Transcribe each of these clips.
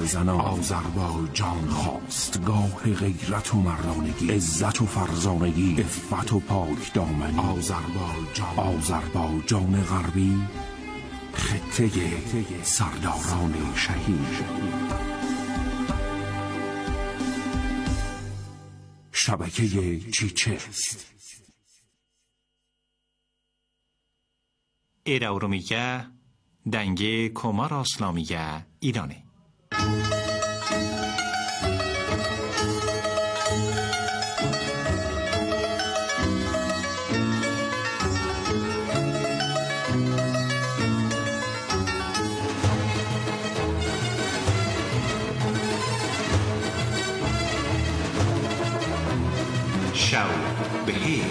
زنان آذربایجان خواست، گاه غیرت و مردانگی، عزت و فرزانگی، عفت و پاک دامنی. آذربایجان غربی، خطه سرداران شهید. شبکه چیچست ایراورومیگه دنگه کمار اسلامیگه ایرانه. شو بهیر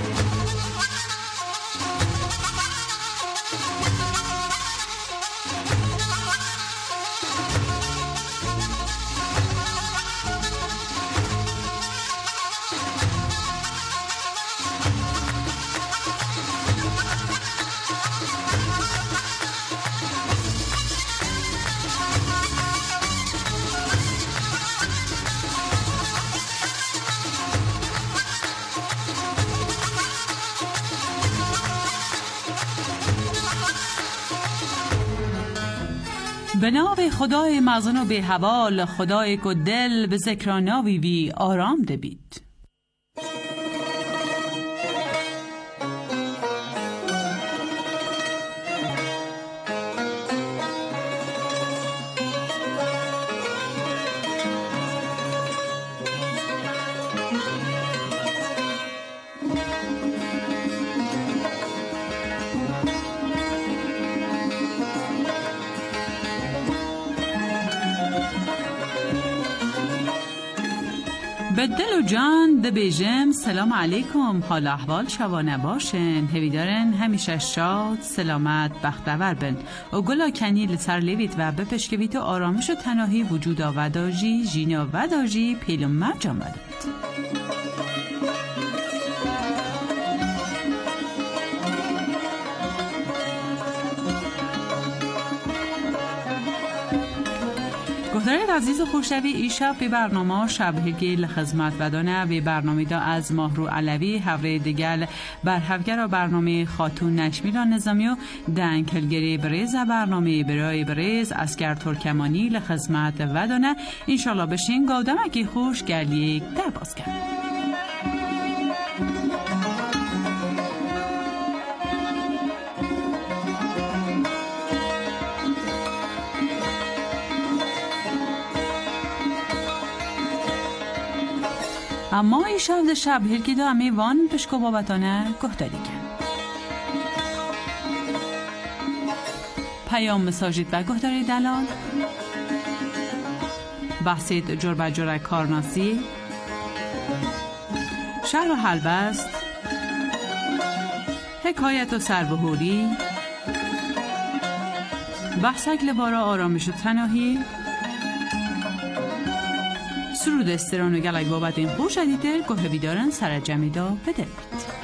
به نام خدای مغزن و به حوال، خدای که دل به ذکراناوی وی آرام دبید. به دل و جان ده بیجم سلام علیکم، حال احوال شوانه باشن، هویدارن همیشه شاد سلامت بختور بن و گلا کنی لسر لیوید و بپشکوید و آرامش و تناهی وجودا وداجی جینا وداجی پیلم مرجان بدید. گفتارید عزیز و خوشوی ایشب به برنامه شبهگی لخدمت بدانه و برنامه دا از ماهرو علوی هفته دیگل برهفگر و برنامه خاتون نشمیران نظامی و دنکلگری بریز برنامه برای بریز اسکر ترکمانی لخدمت بدانه. انشالله بشین گودمکی خوش گلیک در باز کرد. اما این شب هرکی دا امی وان پشکو بابتانه گفتاری کن. پیام مساجد و گفتاری دلال، بحثید جور بجور کارناسی، شهر و حلبست، حکایت و سربهوری، بحثک لبارا آرامش و تناهی، سرود استران و گلک بابت این خوش شدیده گوه بیدارن سر جمیدا بده بید.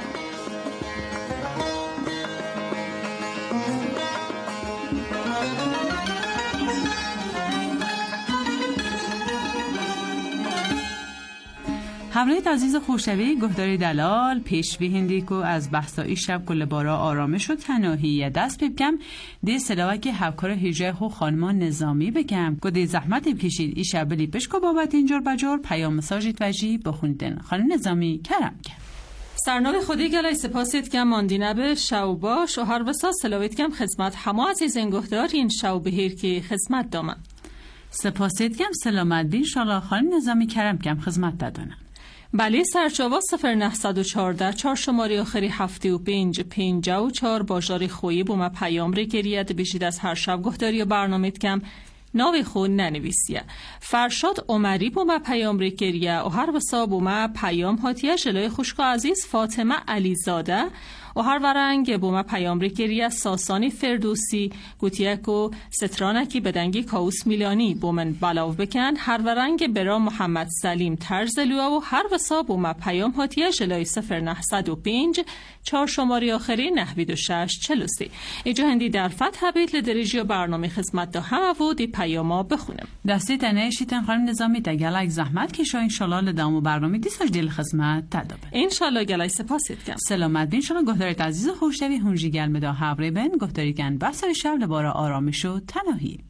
همراهیت عزیز خوشوی گفتاری دلال پیش بهندی که از بحثایی شب کل بارا آرامش و تناهی دست بگم دی سلاوه که هفکار هیجه خو خانمان نظامی بگم که دی زحمت بکشید ای شب بلی پشکو بابت اینجور بجور پیام مساجید وجی بخوندن. خانم نظامی کرم کرد. سرناب خودی گلای سپاسیت کم ماندینه به شو باش و هر وسا سلاویت کم خدمت همه عزیز انگهدار این شو بهیر که خدمت دامن. سپاسیت کم سلامت بین شالا خانم نظامی کرم کم خدمت دادنم. بله سرچاوا 0914 4 شماره آخری 75 54 باجاری خویی بوما پیام ری گریت بشید از هر شب گفتاری و برنامه کم ناوی خود ننویسیه. فرشاد عمری بوما پیام ری گریه و هر وسا بوما پیام هاتیه جلوی خوشکا عزیز فاطمه علیزاده و هر ورنگ بوم پیام ریکری از ساسانی فردوسی گوتیک و سترانکی بدنگی کاوس میلانی بومن بلاو بکن هر ورنگ برا محمد سلیم ترزلوه و هر وسا بوم پیام هاتیه جلای 0905 4 شماره آخری 96 43. ایجا هندی در فتح بیت لدریجی و برنامه خدمت دا همه و دی پیاما بخونم. دستی تنه شیطان خانم نظامی تا گلک زحمت که شا انشالله لدامو برنامه دیساش دیل خدمت تدابه. انشالله گلای سپاسید کم. سلامت بین شما گفتاریت عزیز و خوشتوی هنجی گلمه دا حبره بین گفتاری کن بسر شب لبارا آرامش و تناهی.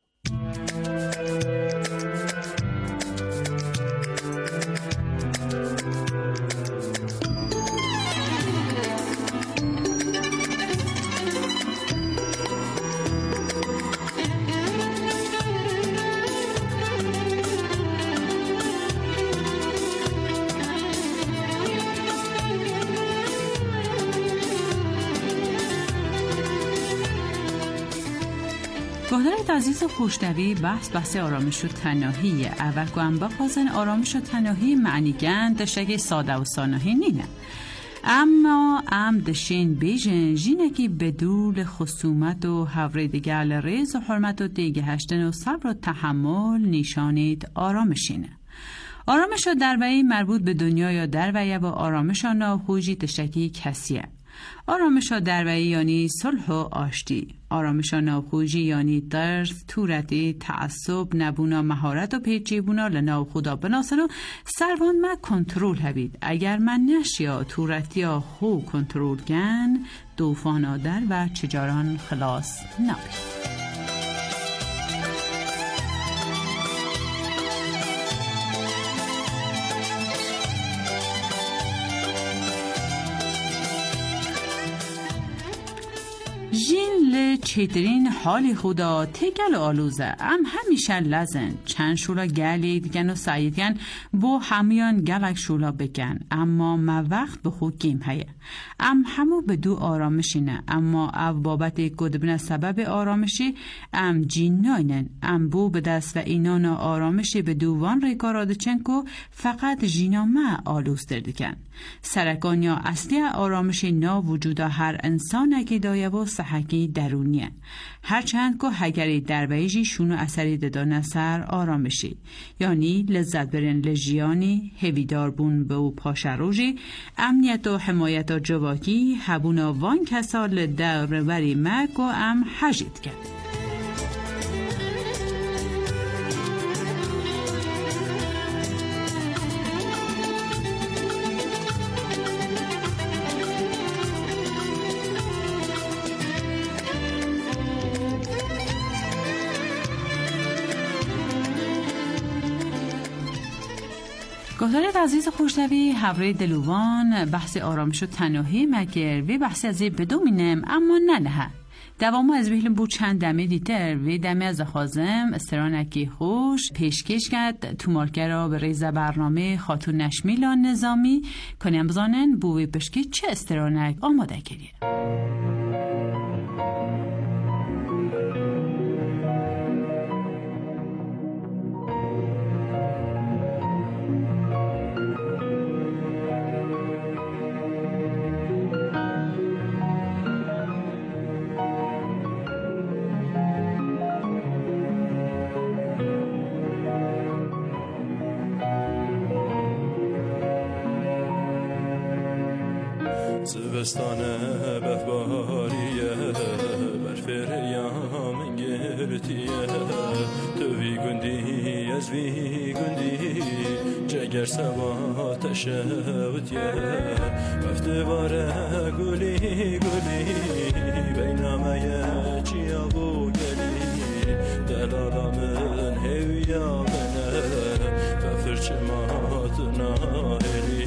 گهدارت عزیز و خوشتوی بحث آرامش و تناهی. اول که هم بخوازن آرامش و تناهی معنی گند دشتگی ساده و ساناهی نینه. اما دشین بیجن جینکی بدول خصومت و حوری دیگل ریز و حرمت و دیگه هشتن و صبر و تحمل نیشانید آرامشینه. آرامش و دروی مربوط به دنیا یا دروی و آرامش و ناخوجی تشتکی کسیه. آرامش دروی یعنی صلح و آشتی. آرامش ناخوجی یعنی درس، تورتی، تعصب، نبونا مهارت و پیچیبونا لناو خدا بناسنو سروان ما کنترول هبید. اگر من نشیا تورتی ها خو کنترول گن دوفانا در و چجاران خلاص نبید. جین چیترین حالی خدا تگل آلوزه همیشه لزن چند شولا گلید گن و سعید گن بو همیان گلک شولا بگن اما ما وقت به خود گیم هیه همو به دو آرامشینه اما او بابت گدبنه سبب آرامشی جین ناینن بو به دست و اینان آرامشی به دووان ریکاراده چنکو فقط جینا ما آلوز دردکن سرکان یا اصلی آرامشی نا وجودا هر انسان که دایه و صحکی درونیه هرچند که هگری در ویجی شونو اثری ددانه سر آرامشی یعنی لذت برن لجیانی هویدار بون به او پاشروجی امنیت و حمایت و جواکی هبونا وان کسال دور وری مک و حجید کرد. گفتارت عزیز خوشنوی حوره دلوان بحث آرامش و تناهی مگر وی بحث از بدومینم اما نه دوامو از بهلم بود چند دمه دیتر وی دمه از خازم استرانکی خوش پیشکش کرد تو مارکرا به ریزه برنامه خاتون نشمیلان نظامی کنیم بزانن بوی پشکی چه استرانک آماده کریه. زبستانه بفباریه برفریام گرتیه تو وی گندی از وی گندی جگر سوا تشوتیه وفته باره گلی گلی بینامه چیا بو گلی دلالا من هویا منه بفرچ مات ناهلی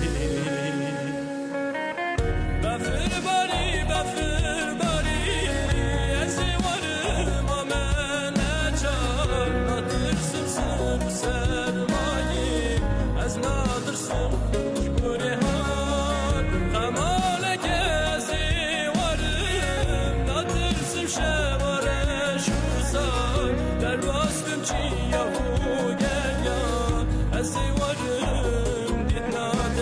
چی یا گریا از وارم دیدنا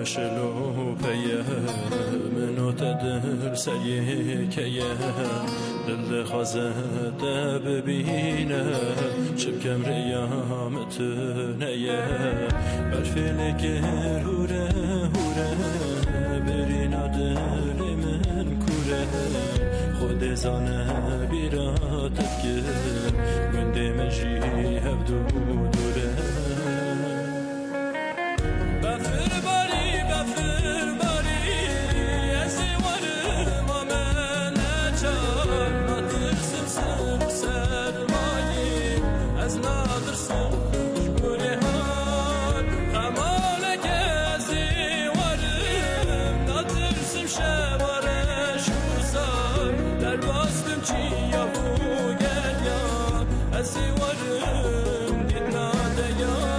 شلو پیه منو تدر سریه که دل خوازه ببینه شبکم ریامت نیه برفیل گر هوره هوره برینا دل من کوره خود زانه بیراتت که گنده مجی هفدو دوره بفر باری از وارم آمن چار نادرسم سرمایی از نادرسم جبوره ها خمالک از وارم نادرسم شوارش خوزار در باستم چی یا بوگر یا از وارم دید ناده یا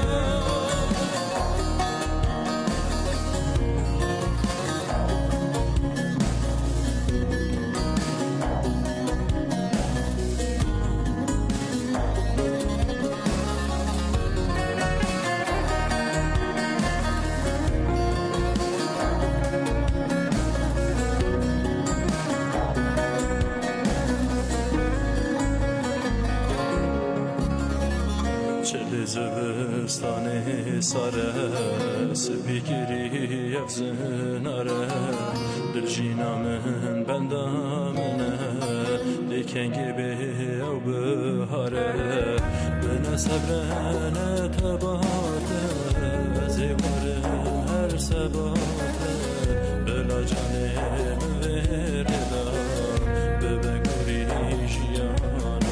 زبستان ساره سبیگیری افزناره دل جینا من بندامنه دیکنگی به او بهاره من صبرانه تباته از ایوارم هر سباته بلا جانم وردا ببگوری جیانته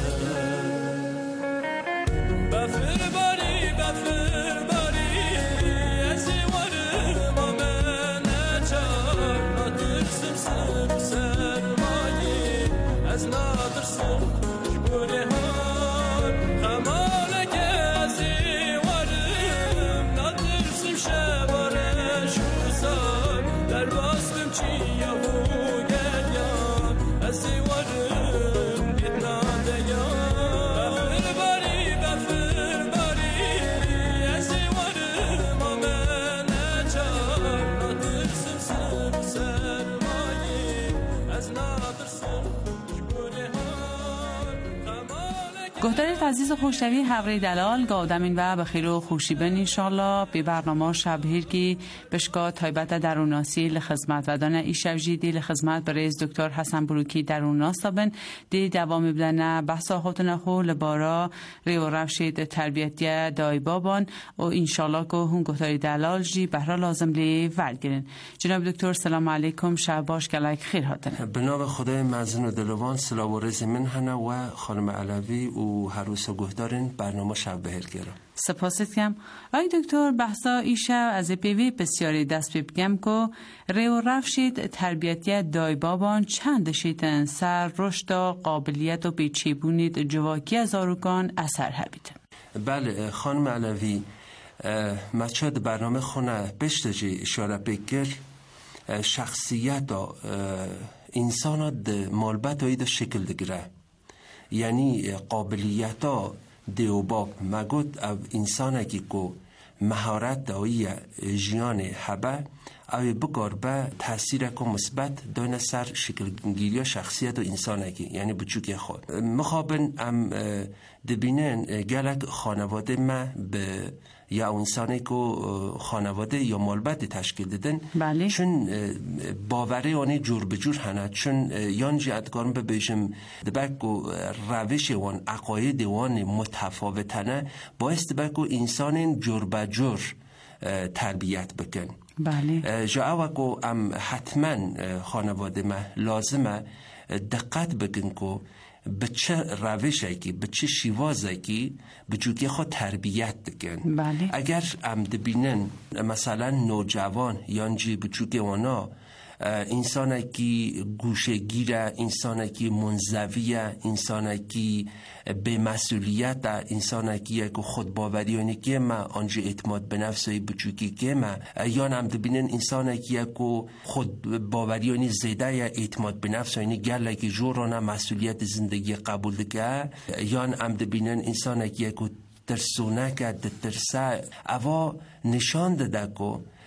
بفر باری از وارم آمن چار نادرسم سرمایی از نادرسم جبوره ها خمالک از وارم نادرسم شوارش خوزار در باستم چی یا بوگر یا از وارم دید ناده یا گهدارت عزیز و خوشتوی حوری دلال گادمین و بخیر و خوشیبن انشالله به برنامه شب هرگی بشکا تایبت دروناسی لخدمت و دانه ایشو جیدی لخدمت برای دکتر حسن بروکی دروناس تابن دی دوام بدن بحثا خودتون خو لبارا ریو روشید تربیتی دای بابان و انشالله که هون گهداری دلال جی بهرا لازم لی ولگرین. جناب دکتر سلام علیکم شب باش کلک خیر هاتنه. بنام خدای مزن و دلوان سلام و رز من هنه و خانم علوی و هروس و گهدارین برنامه شب بهر گرم. سپاست کم. آی دکتر بحثا ایشو از پیوی بسیاری دست بگم که ریو رفشید تربیتی دای بابان چند شیطن سر رشد و قابلیت و بیچیبونید جواکی از آروکان اثر هبید. بله خانم علوی مچاد برنامه خونه بشتجی اشاره بگر شخصیت انسان مالبت و شکل دگره یعنی قابلیت ها دیوباب مگود او انسان که مهارت دایی جیان حبه او بگار به تاثیر که مثبت داینه سر شکلگیری شخصیت و انسان که یعنی بچوکی خود مخابن ام دبینن گلک خانواده ما به یا انسانی که خانواده یا مالبت تشکیل دادن بله. چون باوره آنی جور به جور هنه چون یانجی ادگارم ببیشم دبک و روش وان عقاید وان متفاوتنه باعث دبک و انسان جور به جور تربیت بکن بله. جا اوکو ام حتما خانواده ما لازمه دقت بکن که به چه روشی که به چه شیوازی که به جوکی خود تربیت دکن بله. اگر ام دبینن مثلا نوجوان یانجی به جوکی وانا انسانی که گوشه گیره انسانی که منزویه انسانی که به مسئولیت انسانی که خود باوریانی که ما آنجا اعتماد به نفسای بچوکی که ما یا هم ببینن انسانی که خود باوریانی زیده اعتماد به نفسای گله که جورانه مسئولیت زندگی قبول دکه یا هم ببینن انسانی که ترسونه که ترسه اوا نشان داده که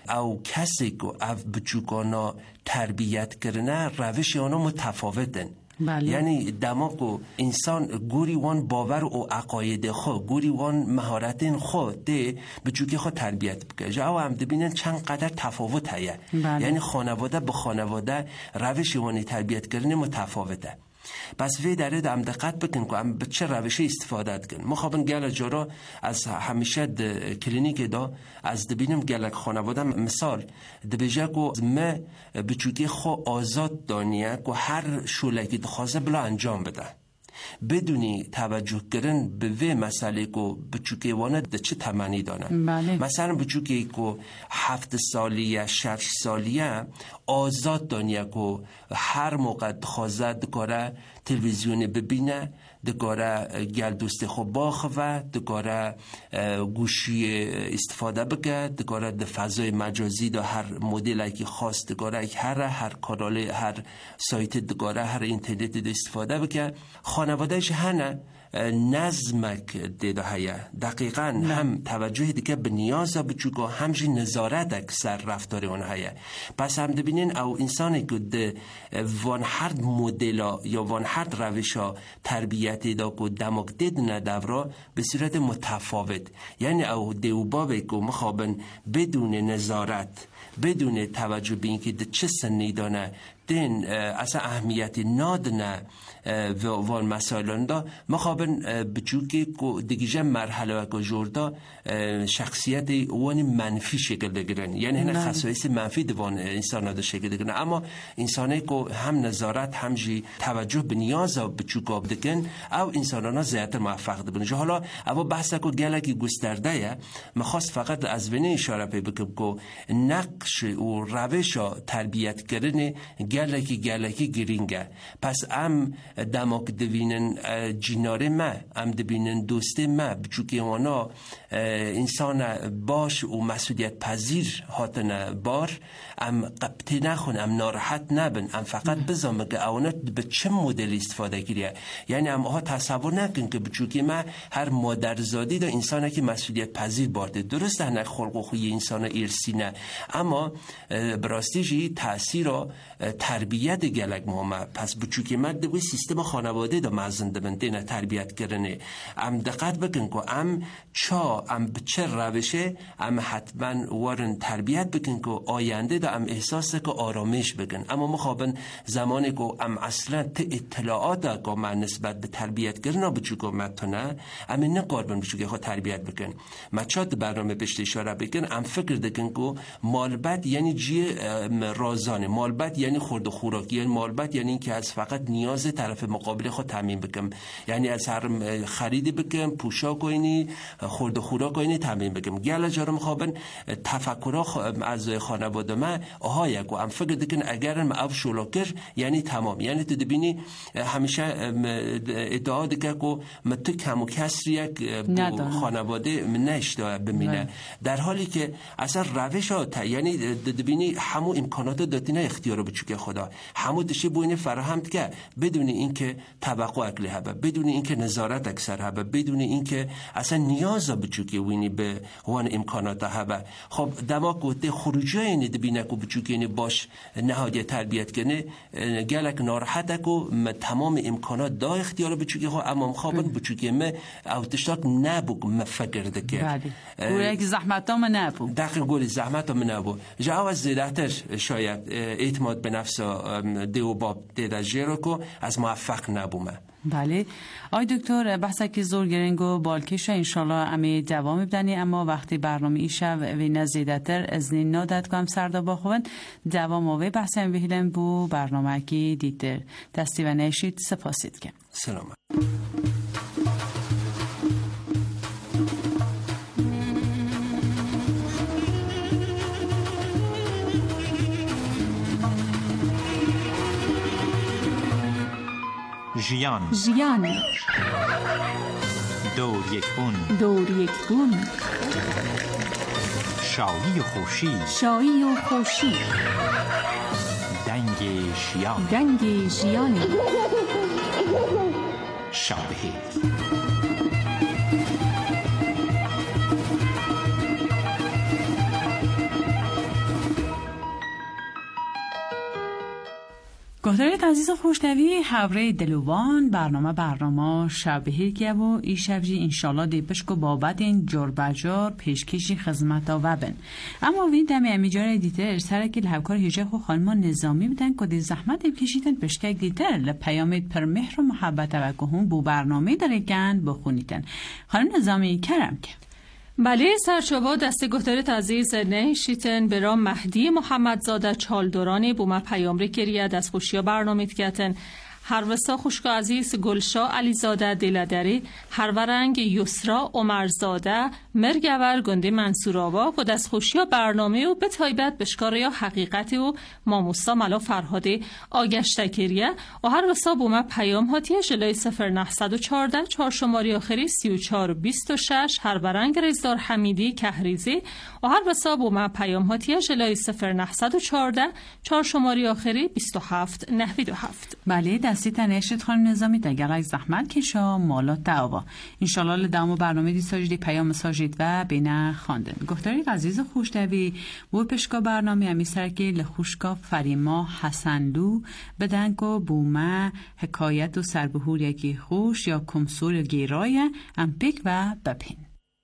او کسی که او بچوکانا تربیت کرنه روش آنها متفاوتن. بله. یعنی دماغ و انسان گوری وان باور و عقاید خود، گوری وان مهارت خود ده بچوکی خود تربیت بکنه. جاو هم دبینن چند قدر تفاوت هیه. بله. یعنی خانواده به خانواده روش وانی تربیت کردن متفاوته. پس وی داره دم دقت بکن که هم به چه روشی استفاده کن. ما خوابن گل جارا از همیشه کلینیک دا از دبینم گلک خانواده مثال دبیجه که ما بچوکی خو آزاد دانیه که هر شولکی دخوازه بلا انجام بده بدونی توجه کردن به وی مسئله که بچوکی وانه ده چه تمنی دانه. بله. مثلا بچوکی که 7 سالیه 6 سالیه آزاد دانیه که هر موقع خوازه دکاره تلویزیون ببینه، دکاره گل دوست خوب باخوه، دکاره گوشی استفاده بگه، دکاره ده فضای مجازی دا هر مدل که خواست دکاره هر کانال هر سایت دکاره هر اینترنت دا استفاده بگه. خانوادهش هنه نظمک دیده هیا دقیقاً هم توجه دیگه به نیاز بچوکا همجی نظارت اکثر رفتار اون هیا. پس هم دبینین او انسانی که ده وان هر مدل یا وان هر روشا تربیت دا که دماغ دید ندورا به صورت متفاوت. یعنی او دیوبابه که مخابن بدون نظارت بدون توجه به اینکه ده چه سنی دانه دین اصلا اهمیت نادنه وان مسائلان دا مخابن بچوکی که دیگه مرحله که جوردا شخصیت وان منفی شکل بگیرن. یعنی هنه خصایص منفی دوان انسان دا شکل بگیرن. اما انسانی که هم نظارت هم جی توجه به نیاز بچوکا بدکن او انسانانا زیادتر موفق دبن. حالا او بحثه که گلکی گسترده مخواست فقط از وینه اشاره پی بکم که نقش و روش تربیت کردن گلکی گرینگه. پس ام دماغ دوینن جیناره ما ام دوینن دوست ما بچوکی وانا انسان باش و مسئولیت پذیر هاتن بار ام قبطی نخون ام ناراحت نبن ام فقط بزامه که اونا به چه مدل استفاده گیریه. یعنی ام ها تصور نکن که بچوکی ما هر مادرزادی دا انسانه که مسئولیت پذیر بارده. درسته هنه خلق و خوی انسان ارسی نه اما براستی تأثیر تربیت گلک مهمه. پس بچوکی ما دوی سیستم خانواده دا مزنده بنده نه تربیت کرنه. ام دقت بکن که ام چه روشه ام حتما وارن تربیت بکن که آینده دا ام احساس که آرامش بکن. اما مخابن زمانی که ام اصلا اطلاعات که من نسبت به تربیت کرنه بچوکی ما تونه ام نقاربن بچوکی خود تربیت بکن. ما چاد برنامه بشت اشاره بکن ام فکر دکن که مالبت یعنی جی رازانه، مالبت یعنی خورد و خوراک، یعنی مالبت یعنی که از فقط نیاز طرف مقابل خود تامین بکن. یعنی از هر خرید بکن، پوشاک اینی خورد و خوراک اینی تامین بکن. گله جارم خوابن تفکر از خانواده ما آهای کو ام فکر دکن اگر ما اف شولاکر یعنی تمام. یعنی تو دبینی همیشه ادعا دکه کو مت کم و کسر یک خانواده نشته بمینه، در حالی که اصلا روش ها یعنی دبینی همو امکانات دادینه اختیار بچوک خدا همو دشی بوینه فراهمت که بدون اینکه توقع اکلی هبه، بدون اینکه نظارت اکثر هبه، بدون اینکه اصلا نیاز بچوکی وینی به وان امکانات هبه. خب دما گوته خروجی اینی دبینه کو بچوکی اینی باش نهادی تربیت کنه گلک ناراحته کو تمام امکانات دا اختیار بچوکی خو اما مخابن بچوکی ما او تشتاک نبوک مفکر دکر گوره که زحمت ها من نبو دقیق گوری زحمت ها من نبو جا از زیدهتر شاید اعتماد به نفس دیو باب دیده جیرو کو از موفق نبومه. بله آی دکتر بحثه که زور گرنگو بالکش انشالله امی دوام بدنی اما وقتی برنامه ایشه و نزیدتر از نادت کنم سردا باخوان دوام آوه بحثه امی بهیلم بو برنامه که دیتر دستی و نشید سپاسید کم. سلام. ژیان دور یک بون شایی و خوشی دنگ ژیان شابهی گفتارید عزیز خوشنوی حوره دلوان برنامه شبهه و ای شبجی انشالله دی پشکو بابت این جور بجار پیشکشی خدمتا وبن اما وین دمی امیجار دیتر سرکی لحوکار هیجه خو خانمان نظامی بدن که دی زحمت بکشیدن پشکک دیتر لپیامید پر مهر و محبت و گهون بو برنامه داره گند بخونیدن. خانم نظامی کرم که بله سرچوبا دست گفتارت عزیز نهشیتن برام مهدی محمدزاده چالدورانی بوما پیامری گرید از خوشیا برنامه کتن هر وسا خوشگا عزیز گلشا علیزاده دلدری هر ورنگ یسرا عمرزاده مرگور گنده منصورآوا و دست خوشیا برنامه و به تایبت بشکار یا حقیقت و ماموسا ملا فرهاده آگشته کریه و هر وسا بوما پیام هاتیه جلوی 0914 4 شماری آخری 3426 هر ورنگ رزدار حمیدی کهریزی و هر وسا بوما پیام هاتیه جلوی 0914 4 شماری آخری 2797. بله دستی تنشت خانم نظامی دگر از زحمت کشا مالا دعوا انشالله لدامو برنامه دی ساجدی پیام ساجد و بینه خواندن. گفتاری عزیز خوشتوی و پشکا برنامه همی سرکی لخوشکا فریما حسنلو بدنگو بومه حکایت و سربهور یکی خوش یا کمسور گیرای امپیک و بپین.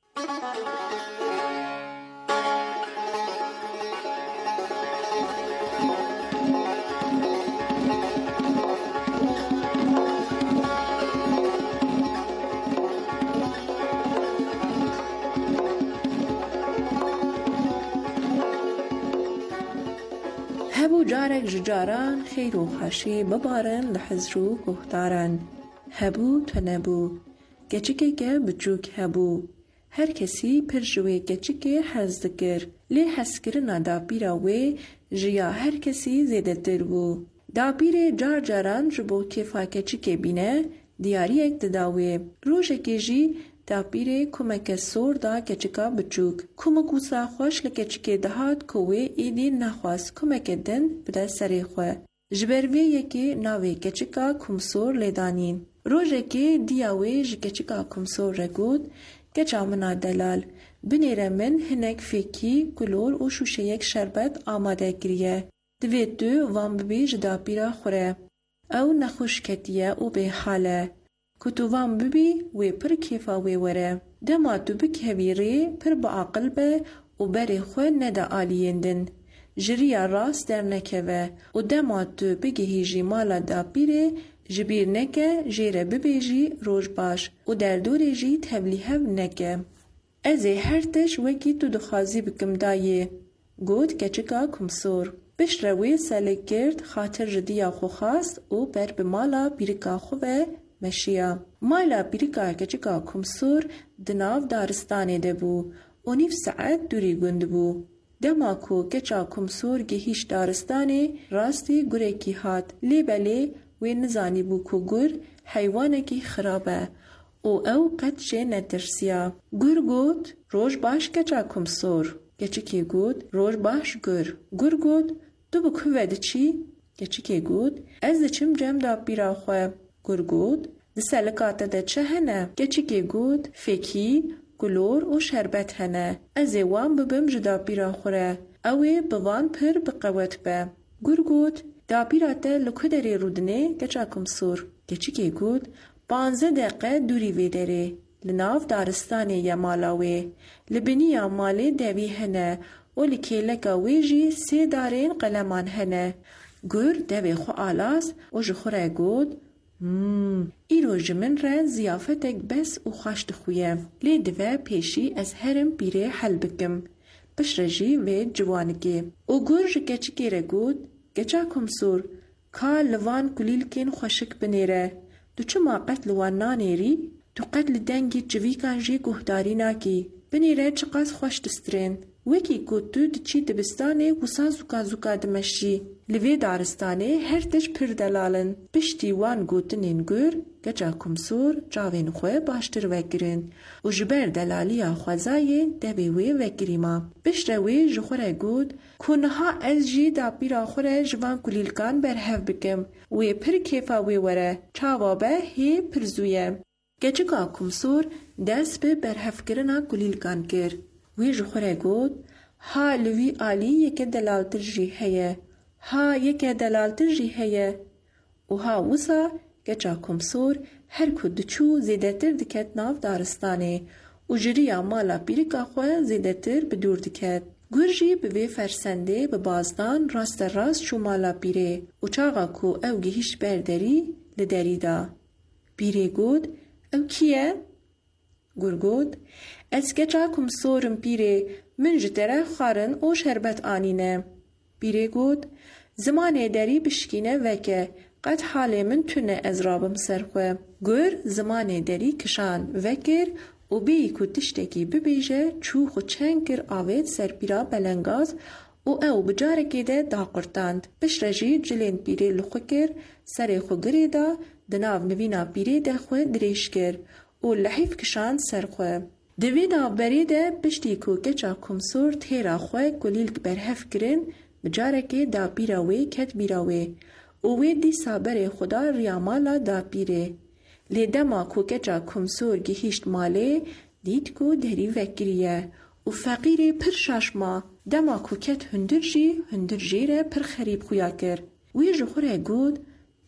هبو جارك ججاران خير و خاشي ببارن لحزرو گهدارن هبو تنبو گچکه که بچوک هبو هر کسی پرجوه گچکه حزدگر لی حسکرنا دابیرا وی جیا هر کسی زیده در بو دابیر جار جاران جبو کفا گچکه بینه دیاری اک دداوی روژه جی دابیر کمک سور دا گچکا بچوک کمکو سا خوش لگچکه دهات کوی ایدی نخواست کمک دن بده سری خواه جبروی یکی ناوی گچکا کمسور لیدانین روژه که دیاوی جگچکا کمسور رگود گچا منا دلال بنیره من هنک فیکی کلور و شوشه یک شربت آماده گریه دوید دو وان ببی جدابیرا خوره او نخوش کتیه و به حاله کتوان ببی و پر کیفا و وره دما تو بکهوی ری پر با عقل به و بری خو ندا آلیندن جریا راست در نکوه و دما تو بگهیجی مالا دا بیره جبیر نکه جیره ببیجی روش باش و در دوری جی تبلیه نکه ازی هر تش وکی تو دخوازی بکم دایه گود کچکا کمسور بشروی سلک گرد خاطر جدیا خو خواست و بر بمالا بیرکا خوه مشیا مالا بیرکا کچکا کمسور دناو دارستانه ده بو و نیف ساعت دوری گند بو دما کو کچا کمسور گهیش دارستانه راستی گره کی هات لی بلی و نزانی بو کو گر حیوانه کی خرابه او قد جه نترسیا گر گود روش باش کچا کمسور گچکی گود روش باش گر گود تو بکو وده چی؟ گچکی گود از دچم جم دا بیرا خواه گر گود دسلکات ده چه هنه گچکی گود فکی گلور و شربت هنه از وان ببم جدا بیرا خوره اوی بوان پر بقوت به گر گود دا بیرا ده لکو داری رودنه گچا کمسور گچکی گود 15 دقیقه دوری وی داره لناف دارستانی یا مالاوی لبنی یا مالی دوی هنه و لکیلکا ویجی 3 دارین قلمان هنه گر دوی خو آلاس و جخوره گود ایرو جمن را زیافتک بس و خاشت خویه لی دوه پیشی از هرم بیره حل بکم بشرجی و جوانگی و گر جگچکی را گود گچا کمسور که لوان کلیل کن خوشک بنیره تو چه ما قتل وان نانیری؟ تو قتل دنگی جوی کانجی گهداری ناکی بنیره چقاس خوش دسترین وکی گوتو دچی دبستانه وسا زوکا دمشی لوی دارستانه هر تش پر دلالن پشتی وان گوتنین گر گچا کمسور جاوین خواه باشتر وگرین و جبر دلالیا خوزای دوی وی وگریما بشروی جخوره گود کنها از جی دا بیرا خوره جوان کلیلکان برهف بکم وی پر کیفا وی وره چاوابه هی پرزویه گچکا کمسور دست به برهف کرنا کلیلکان کر وی جخوره گود ها لوی آلی یک دلالتر جی هیه ها یک دلالتر جی هیه و ها وسا گچا کمسور هر کد چو زیده تر دکت ناف دارستانه و جریا مالا پیرکا خواه زیده تر بدور دکت. گرجی به وی فرسنده به بازدان راست راست شو مالا پیره و چاقا کو او گهیش برداری لداری دا. پیره گود او کیه؟ گر گود از گچا کمسورم پیره من جتره خارن او شربت آنینه. پیره گود زمانه داری بشکینه وکه قد حال من تونه از رابم سرخوه. گر زمانه داری کشان وکر و بی که تشتکی ببیجه چو خود چنگ کر آوید سرپیرا بلنگاز و او بجارکی ده دا قرطاند. بشرجی جلین پیره لخو کر سر خو گری دا دناو نوینا پیره ده خو دریش کر و لحیف کشان سرخوه. دوی دا بری ده پشتی که کچا کمسور تیرا خواه گلیل برهف کرن بجارکی دا پیراوی کت بیراوی و وی دی سابر خدا ریامالا دا پیره. لی دما کو کچا کمسور گهیشت ماله دید کو دری وکریه و فقیر پر شاشما دما کو کت هندر جیره پر خریب خویا کر. وی جخوره گود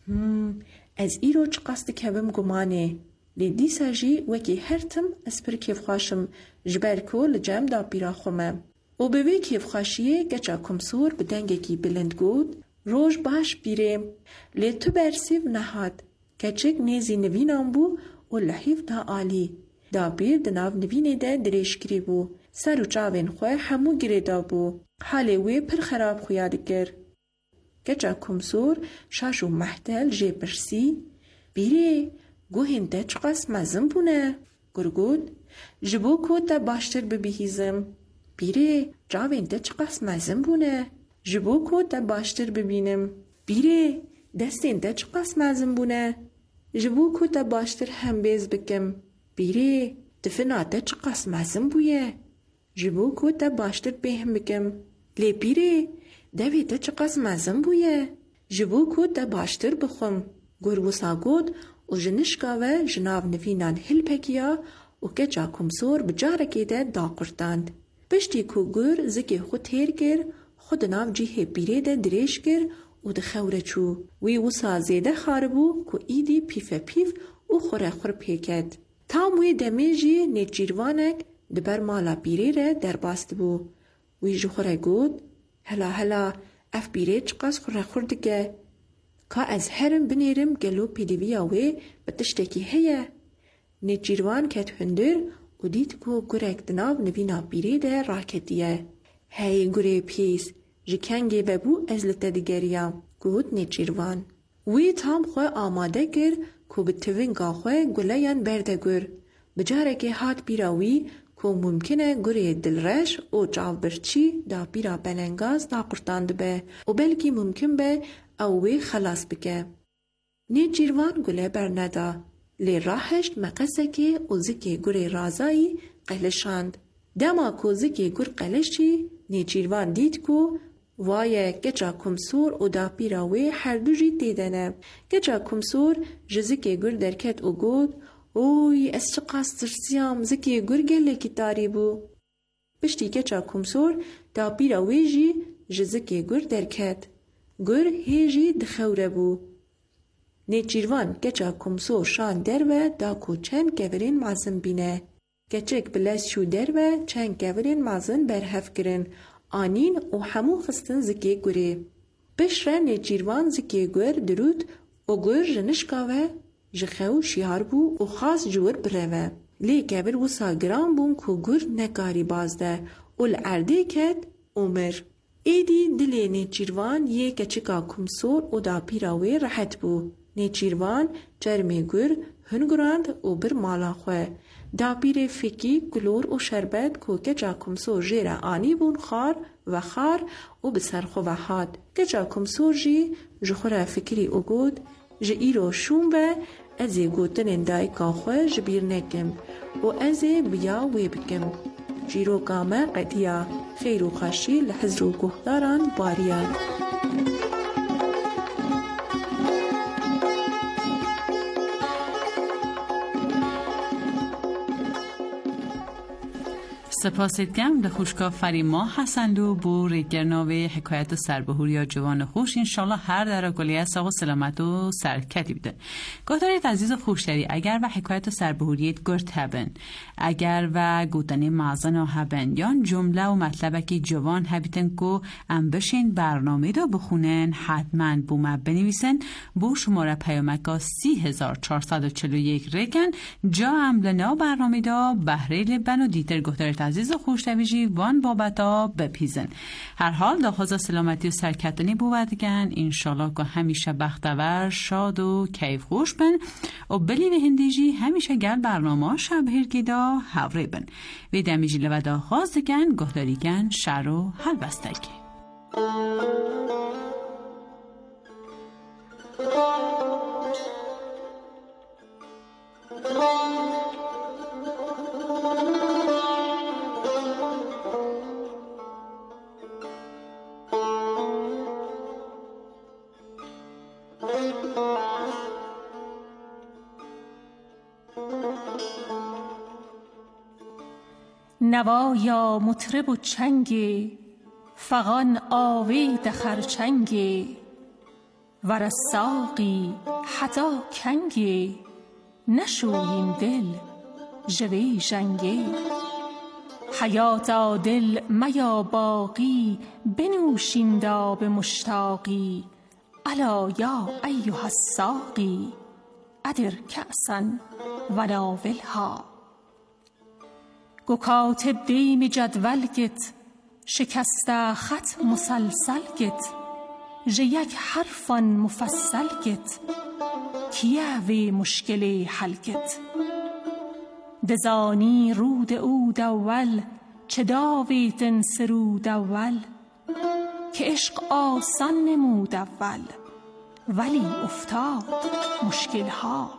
از ایرو چه قصد کبم گمانه لی دیسا جی وکی هرتم از پر کیف خواشم جبر کو لجم دا پیرا خومه و به وی کیف خواشیه گچا کمسور بدنگه کی بلند گود روش باش بیره لی تو برسیو نهاد کچک نیزی نوینام بو و لحیف دا آلی. دا بیر دناو نوینه ده دریش کری بو. سر و چاوین خواه همو گره دا بو. حاله وی پر خراب خویاد کر. کچا کمسور شاشو محتل جه پرسی بیره گوهن ده چقاس مزم بونه؟ گرگود جبو کو تا باشتر ببیهیزم. بیره چاوین ده چقاس مزم بونه؟ جبو کو تا باشتر ببینم. بیره دستین ده چقاس مزم بونه؟ جبو کو تا باشتر هم بیز بکم. بیره دفنا ده چقاس مزم بویه؟ جبو کو تا باشتر بهم بکم. لی بیره دوی ده چقاس مزم بویه؟ جبو کو تا باشتر بخم. گروسا گود و جنشکاوه جناو نوینان هل پکیا و کچا کمسور بجارکی ده دا قرطاند. پشتی کو گر زکی خود تیر کر خود ناو جیه بیره ده دریش کر و ده خوره چو وی وسا زیده خاربو که ایدی پیف پیف و خوره خور پیکد. تام وی دمیجی نیجیروانک دبر مالا بیره ره در باست بو. وی جو خوره گود هلا اف بیره چقاس خوره خور دگه که از هرم بنیرم گلو پیدویا وی بتشتکی هیه. نیجیروان کت هندر و دید که گرک دناب نوینا بیره ده راکتیه. هی گره پیس جکنگی ببو از لتدگریا گود نیچیروان. وی تام خواه آماده گر که به توینگا خواه گلیان برده گر. بجاره که هات بیراوی که ممکنه گره دلرش و جاو برچی دا بیرا بلنگاز دا قرطاند به و بلکی ممکن به او وی خلاص بکه. نیچیروان گله برنده لی راهشت مقصه که او زکی گره رازایی قلشاند. دما که زکی گر قلشی نیچیروان دید که وایه گچا کمسور و دا پیراوی هر دو جی دیدنه. گچا کمسور جزکی گر درکت و گود اوی از چقاس ترسیام زکی گر گله کی تاری بو. پشتی گچا کمسور دا پیراوی جی جزکی گر درکت. گر هیجی دخوره بو. نیچیروان گچا کمسور شان درو دا کو چند گورین معزن بینه. گچک بلس شو درو چند گورین معزن برهف کرن. آنین و همو خستن زکی گره. بشره نیجیروان زکی گر درود و گر جنشکاوه جخو شیار بو و خاص جور بروه. لی کبر و ساگران بون که گر نکاری بازده و الارده کد عمر. ایدی دلی نیجیروان یه کچکا کمسور و دا پیراوی راحت بو. نیجیروان جرمی گر هنگراند و بر مالا خواه. دا پیر فکی گلور و شربت که کچا کمسور جی را آنی بون خار و بسر خو وحاد. کچا کمسور جی جخوره فکری او گود جی ایرو شون و ازی گوتن اندای کاخوه جبیر نکم و ازی بیا وی بکم. جیرو گامه قدیا خیر و خاشی لحزر و گهداران باریان. سپاسیدگم لخوشگاه فریما هستند و بو ریگرناوی حکایت سربهور یا جوان خوش انشالله هر در گلیه ساق و سلامت و سرکتی بده. گفتارید عزیز خوشتری اگر و حکایت سربهوریت گرد هبن اگر و گوتنی معزن هبن یا جمله و مطلبه که جوان هبیتن که ام بشین برنامه دا بخونن حتما بومه بنویسن بو شماره پیامکا 3441 ریگن جا املنا برنامه دا بهره لبن و دیتر گفتارید عزیز خوشتویجی وان بابتا بپیزن. هر حال داخوز سلامتی و سرکتنی بودگن انشالله که همیشه بختور شاد و کیف خوش بن و بلی و هندیجی همیشه گل برنامه شبهرگی دا حوری بن و دمیجی لودا خوازدگن گفتاریگن شر و حل بستگی. نوایا مطرب و چنگی فغان آوید خرچنگی ورساقی حتا کنگی نشویم دل جوی جنگی حیاتا دل میا باقی بنوشین دا به مشتاقی الا یا ایها الساقی ادر کأسا وناولها گو کاتب دیم جدول گت شکسته خط مسلسل گت ژ یک حرفان مفصل گت کیه وی مشکل حل گت دزانی رود او دول چه داویتن سرود اول که عشق آسان نمود اول ولی افتاد مشکل ها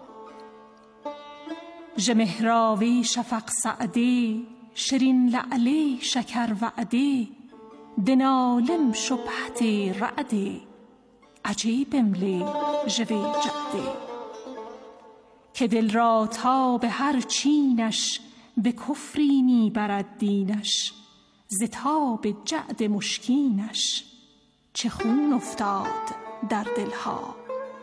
ژ مهراوی شفق سعدی شرین لعلی شکر وعدی دنالم شبهت رعدی عجیب املی ژوی جعدی که دل را تا به هر چینش به کفری می برد دینش ز تاب جعد مشکینش چه خون افتاد در دلها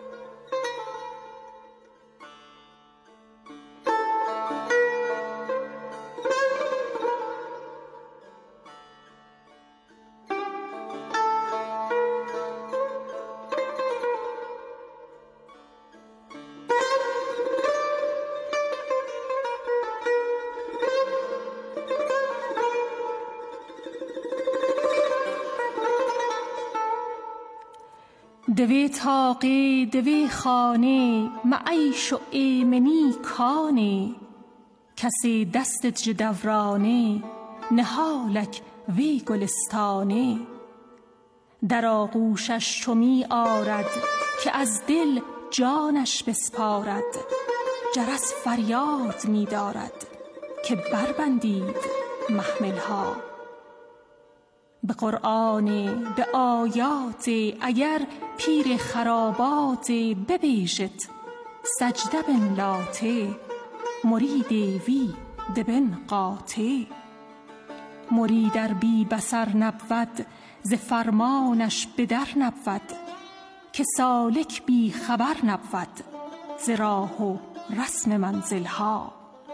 دوی تاقی دوی خانه معیش و ایمنی کانه کسی دستت جدورانه نهالک وی گلستانه در آغوشش چو می آرد که از دل جانش بسپارد جرس فریاد می دارد که بربندید محملها به قرآن به آیات اگر پیر خرابات ببیشت سجده بن لاته مرید وی دبن قاطه مرید ار بی بصر نبود ز فرمانش به در نبود که سالک بی خبر نبود ز راه و رسم منزلها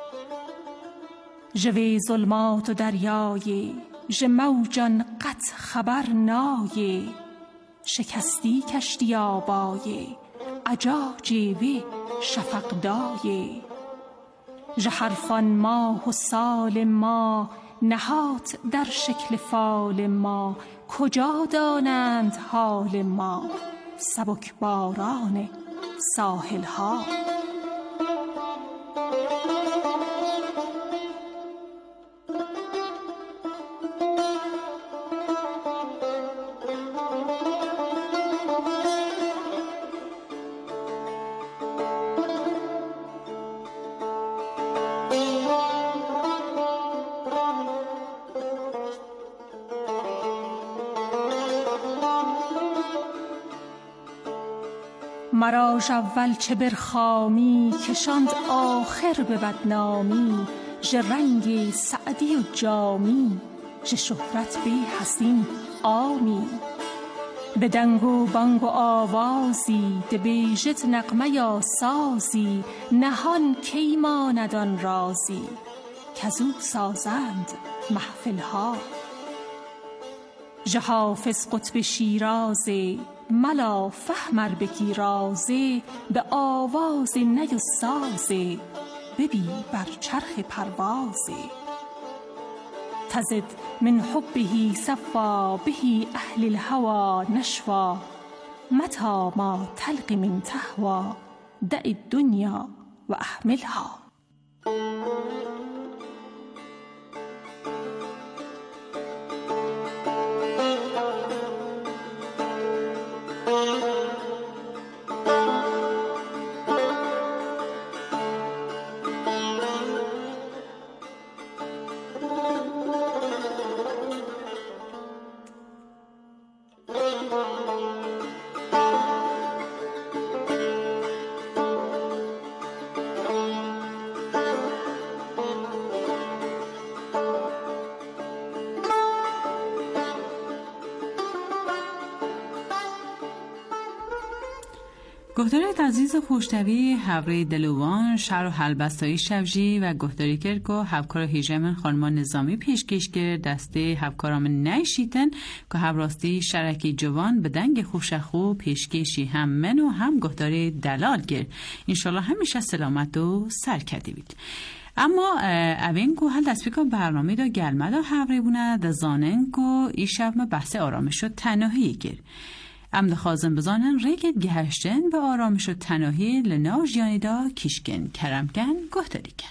ژوی ظلمات و دریای ژ موجان قط خبر نای شکستی کشتی آبای عجاجی وی شفق دای ژ حرفان ماه و سال ما نهات در شکل فال ما کجا دانند حال ما سبک باران ساحل ها مراش اول چه برخامی کشاند آخر به بدنامی ژ رنگ سعدی و جامی، ژ شهرت بی حسین آمی. به دنگ و بانگ و آوازی، ده بیژت نغمه یا سازی، نهان کی ماند آن رازی، کزو سازند محفل ها. ژ حافظ قطب شیرازه، ملا فهم بکی رازه، به آواز نی و سازه، ببی بر چرخ پروازه. تزد من حبه صفا، به اهل الهوى نشوا، متى ما تلقی من تهوى، دع الدنیا و احملها. گهدارت عزیز خوشتوی هوری دلوان شهر و حلبستایی شوجی و گهداری کرد که هفکار هیجمن خانمان نظامی پیشکش کرد دسته هفکارام نیشیتن که هفراستی شرکی جوان به دنگ خوشخو پیشکشی هم من و هم گهداری دلال کرد. انشالله همیشه سلامت و سرکدی بید. اما اوین که حل دست بکن برنامه دا گلمه دا هوری بونه دا زانن که ای شب ما بحث آرامش و تناهی کرد. ام دخوازم بزانن ریگت گهشتن به آرامش و تناهی لنا جیانی دا کشکن کرمکن گهداری کن.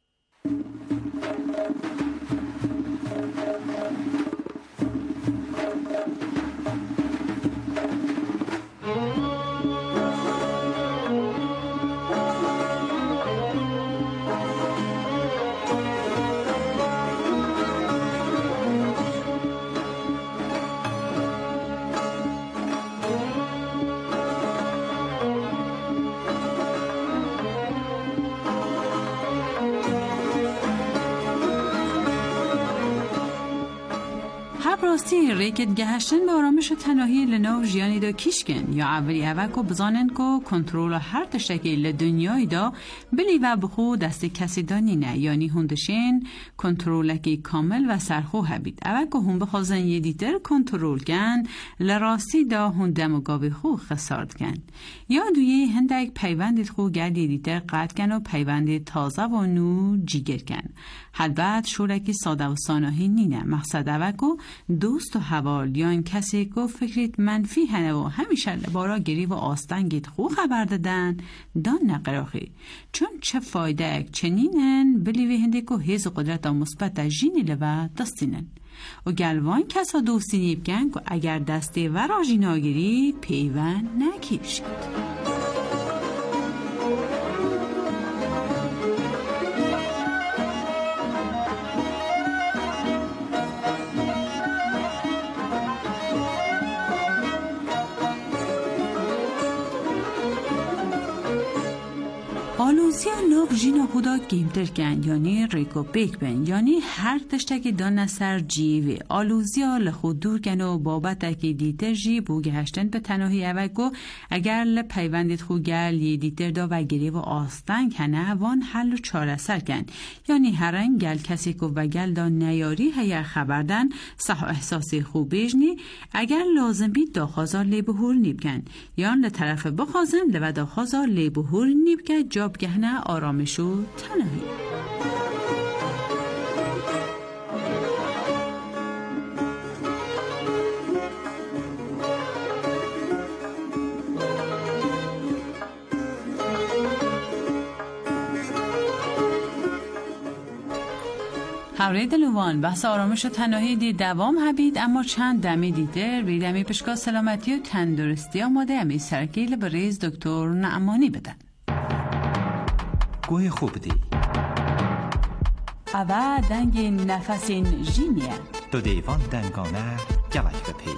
راستی ریکت گهشتن به آرامش و تناهی لناو جیانی دا کشکن یا اولی اوکو بزانن که کنترول هر تشتکی لدنیای دا بلی و بخو دست کسی دانی نه، یعنی هندشین کنترولکی کامل و سرخو هبید. اوکو هم بخوازن یه دیتر کنترول کن لراستی دا هندم و گابی خو خسارد کن، یا دویه هندک پیوندید خو گرد یه دیتر قد کن و پیوندید تازه و نو جیگر کن. حلبت شورکی ساده و ساناهی نینه. مقصد اوکو دوست و حوال یا این کسی که فکریت منفی هنه و همیشه لبارا گری و آستنگیت خو خبر دادن دان نقراخی، چون چه فایده اک چنینن بلیوی هنده که هیز قدرت و مثبت جینی لبا دستینن و گلوان کسا دوستی نیبگن که اگر دسته و راجینا گری پیوند نکیشید. آلوزیا لوب جینا خدا گیمتر کن، یعنی ریکو بیک بن، یعنی هر تشتکی دان سر جیوی آلوزیا لخود دور کن و بابت که دیتر جی بوگه هشتن به تناهی اوگو اگر لپیوندید خود گل یه دیتر دا و گری و آستن کنه وان حل و چاره سر کن، یعنی هرنگ گل کسی که و گل دا نیاری هیا خبردن صح و احساسی خوب بیجنی اگر لازم بید داخازار لیبهور نیب کن، یعنی لطرف بخوازن لو داخازار لیبهور نیب کن جاب گهنه آرامش و تنهایی. هوری دلوان بحث آرامش و تنهایی دی دوام هبید، اما چند دمی دیده بیدمی پشکا سلامتی و تندرستی آماده امی سرکیل بریز دکتر نعمانی بدن. گوی خوب دی اوه دنگ نفسین جینیه دو دیوان دنگانه گوک بپی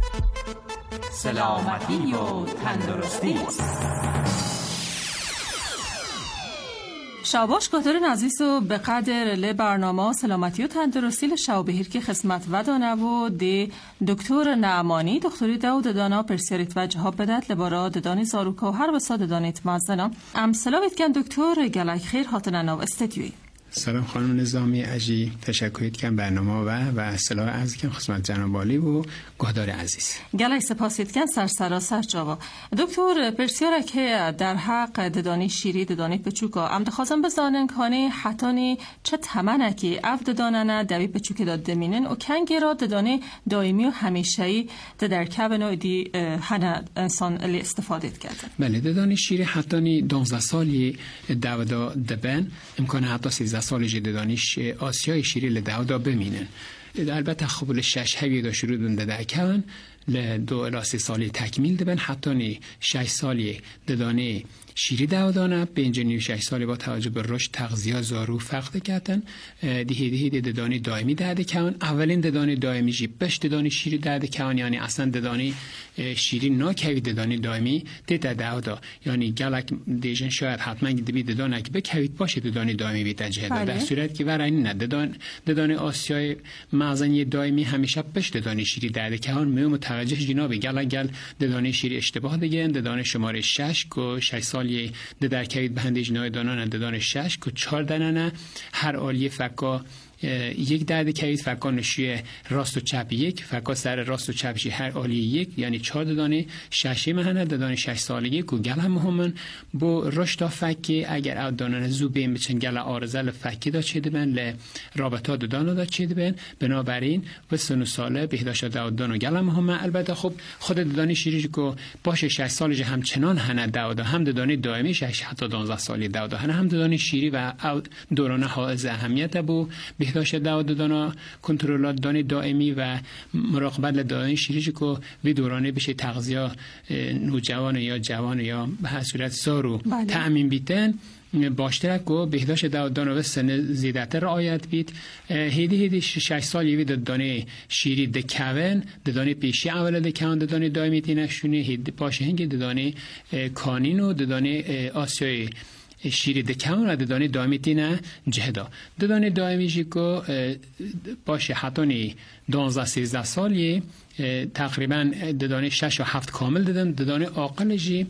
سلامتی و تندرستی. شاباش گهدارین عزیز و به قدر ل برنامه سلامتی و تندرستی لشاو بهیر که خدمت و دانه و دی دکتر نعمانی دکتری داود دانا پرسیاریت و جواب بدت لبارا دانی زاروکا و هر بسا دانیت مزدنا ام سلاویت کن دکتر گلک خیر هاتن ناو استدیوی. سلام خانم نظامی اجی، تشکر کن برنامه و سلام عرض کن خدمت جناب عالی و گهدار عزیز. گلای سپاسیت کن سرسراسر جواب. دکتر پرسیاره که در حق ددانی شیری ددانی پچوکا ام دخوازم بزانن کانی حتانی چه تمنه که اف دداننه دوی پچوک داد دمینن و کنگی را ددانی دائمی و همیشهی در کبنو دی هنه انسان لی استفاده کردن. بله ددانی شیری حتانی 12 سالی دودا دبن امکان حتی 13 سال جدیدانیش آسیای شیری لدودا بمینن. البته خب 6 هوی دا شروع دونده دکن ل2 الی 3 سالی تکمیل دبن حتی نی 6 سالی ددانه شیری دودانه 5 سالی با توجه به رشد تغذیه زارو فقط کردن دیهی ددانی دائمی داده کن. اولین ددانی دائمی جی بش ددانی شیری داده کن، یعنی اصلا ددانی شیری ناکوی ددانی دائمی دیتا داودا، یعنی گلک دیجن شاید حتما دبی ددانه که بکوید باشه ددانی دائمی بیت جهده در صورت که برای نه ددانی آسیای معزنی دائمی همیشه بش ددانی شیری داده کن. متوجه جناب گل ددانی شیری اشتباه دیگه ددانی شماره 6 کو 6 سالی در کوید بهنده جنای دانان ددان 6 کو 4 دانه هر آلیه فکا یک داده کوید فکا نشیه راست و چپ یک فکا سر راست و چپشی هر آلیه یک، یعنی 4 ددانه 6 مهنه ددان 6 سالگی کو گل هم مهمن با رشد فکی اگر او دانان زوبین بچن گل آرزل فکی دا چه دبن ل رابطه ددان دا چه دبن. بنابراین و سن ساله بهداشت دادان و گل هم مهمن. البته خب خود ددانی شیری کو باشه 6 سالش همچنان هنه دادا هم ددانی دائمی 6 حتی 12 سالی دادا هم ددانی شیری و او دورانه حائز اهمیت بو بهداشت دانا کنترلات دانی دائمی و مراقبت دانی شیری کو وی دورانه بشه تغذیه نوجوان یا جوان یا به هر صورت زارو تأمین بیتن باشترک کو بهداشت دانا و سن زیادتر رعایت بید. هیدی 6 سالی وی ددانی شیری دکون ددانی پیشی اول دکون ددانی دائمی تینشونه هید باشه هنگ ددانی کانین و ددانی آسیای شیری دکون را ددانی دائمی تینه جهدا ددانی دائمی جی کو باشه حتی 12-13 سالی تقریبا ددانی 6 و 7 کامل دادن. ددانی عاقل جی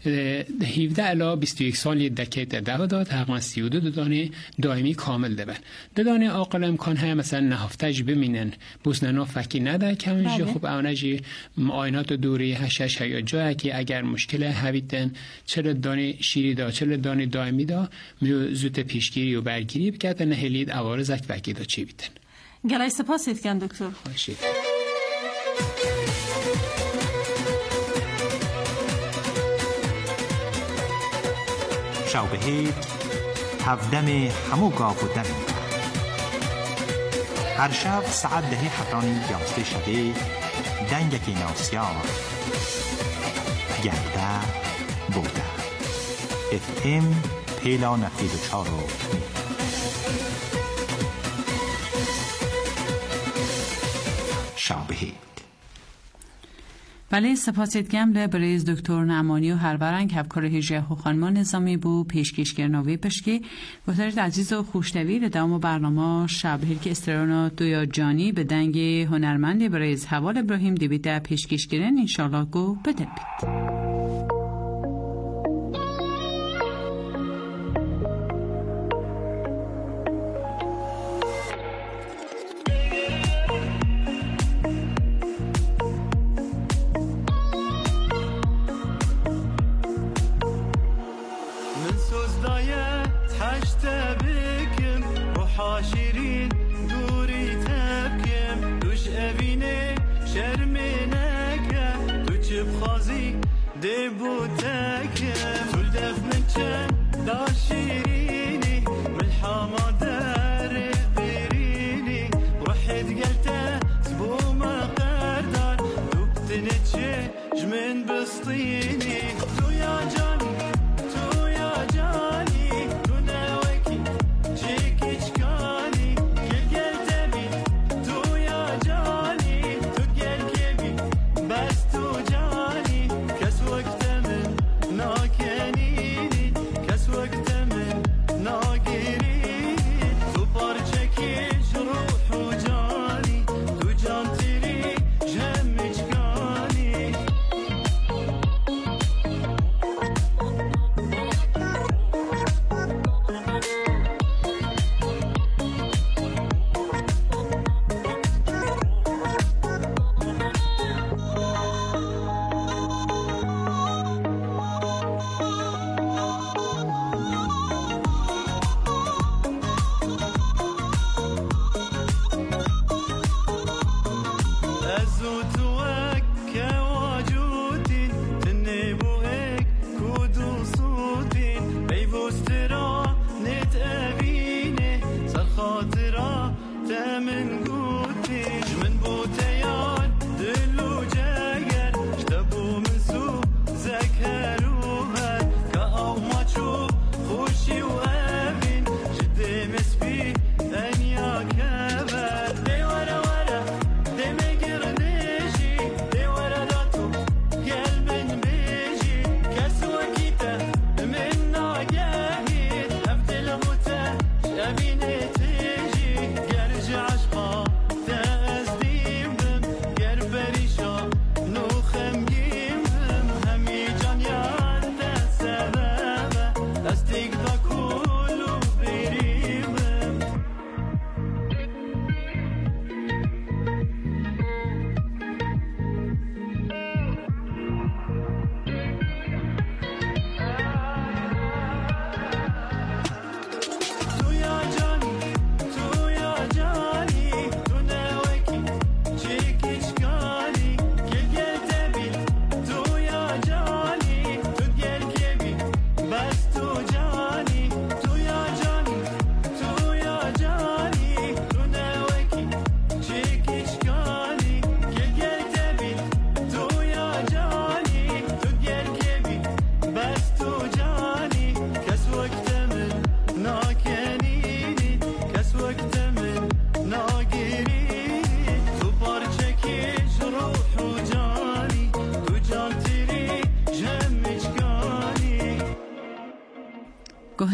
17 الی 21 سالی دکیت دادا تقریبا 32 ددانی دائمی کامل دبن. ددانی عاقل امکان های مثلا نهفتج بمینن بوسننا فکی نده کمجی خوب اونجی معاینات دوری هشش یا جایی که اگر مشکل هویتن چرا دانی شیری دا چرا دانی دائمی دا میو زود پیشگیری و برگیری بکردن هلید عوارض فکی دا چی بیتن. گلای سپاسید کن دکتر. خوشید. شاو بهیر هفدم همو گاو و دم هر شب ساعت 10 حتانی 11 شبه دنگکی ناسیار گرده بوده FM پیلا 94 شاو بهیر. بله سپاسید گم له بریز دکتر نعمانی و هر برنگ هفکار هجه و خانمان نظامی بو پیشکشگر نوی پشکی گفتارید عزیز و خوشتوی ردام برنامه شبهیر که استرانا دویا جانی به دنگ هنرمند بریز حوال ابراهیم دیویده پیشکشگرن انشالله گو بدل بید.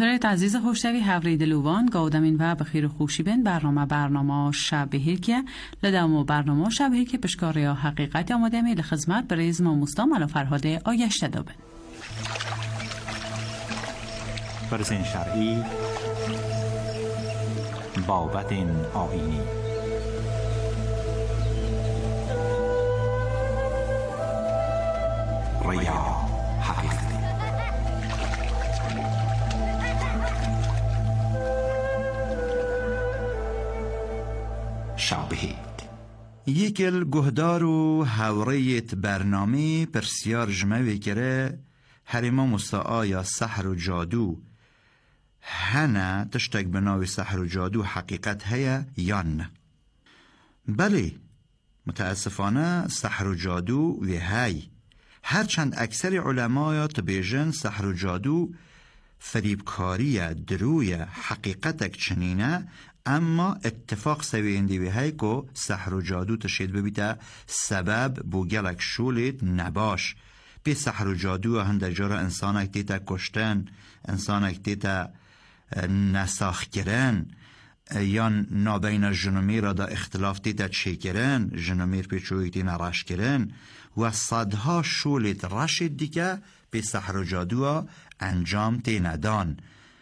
گهدارت عزیز خوشتوی هفره دلوان گودمین و بخیر خوشی بین برنامه شب هیرکه لدامو برنامه شب هیرکه پشکار یا حقیقت آماده می لخدمت برای ما مستام علا فرهاد آیشته دابن برزن شرعی بابت آینی ریا حقیقتی شابهید یکل گهدار و هوریت برنامه پرسیار جمعوی کره هریما مستعا یا سحر و جادو هنه تشتک بناوی سحر و جادو حقیقت هیا یا نه؟ بله متاسفانه سحر و جادو وی های هرچند اکثر علماء تبیجن سحر و جادو فریبکاری دروی حقیقتک چنینه اما اتفاق سویندی وی های که سحر و جادو تشید ببیتا سبب بوگلک شولید نباش بی سحر و جادو هنده جارا انسانک دیتا کشتن انسانک دیتا نساخ کرن یا نابین جنومیر را دا اختلاف دیتا چی کرن جنومیر پیچوی دینا رش کرن و صدها شولید رشید دیگه بی سحر و جادو انجام تی ندان